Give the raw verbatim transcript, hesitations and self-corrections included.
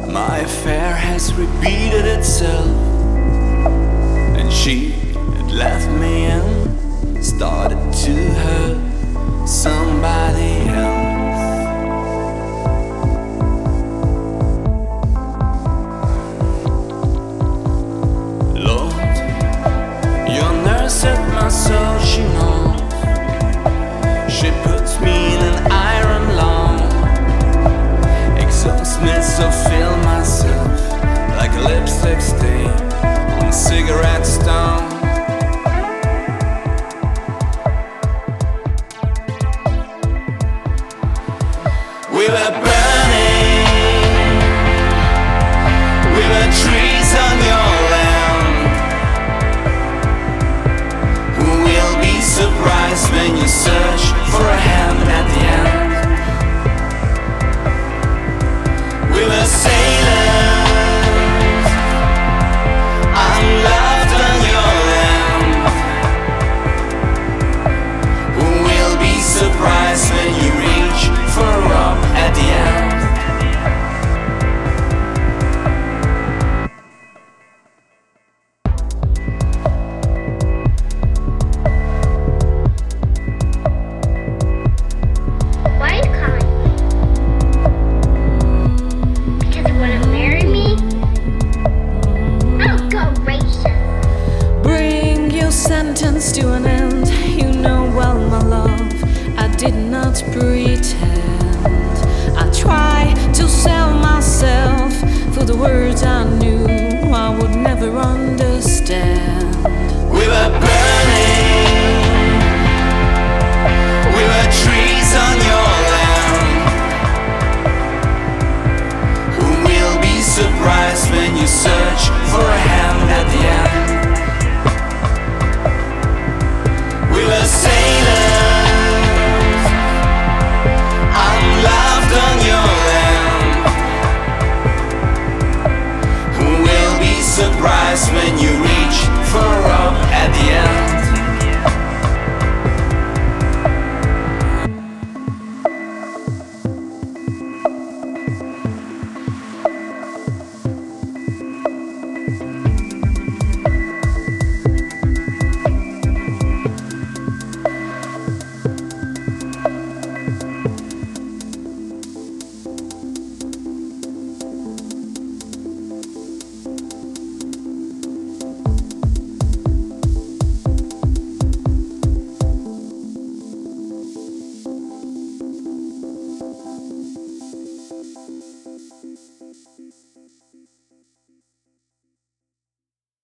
My affair has repeated itself, and she had left me and started to hurt somebody else. Lord, your nurse at my soul, she knows. She puts me in an iron lung, exhausts me so feel myself like a lipstick stain on a cigarette stone. We were burning, we were trees on your land. Who will be surprised when you search for a hand at the end? We were sailors, unloved on your land. Who will be surprised when you reach for a rock at the end? Why are you calling me? Because you want to marry me? Oh, gracious. Bring your sentence to an end. You know well, my love, I did not pretend. I tried to sell myself for the words I knew I would never understand. We were burning, we were trees on your land. Who will be surprised when you search for a hand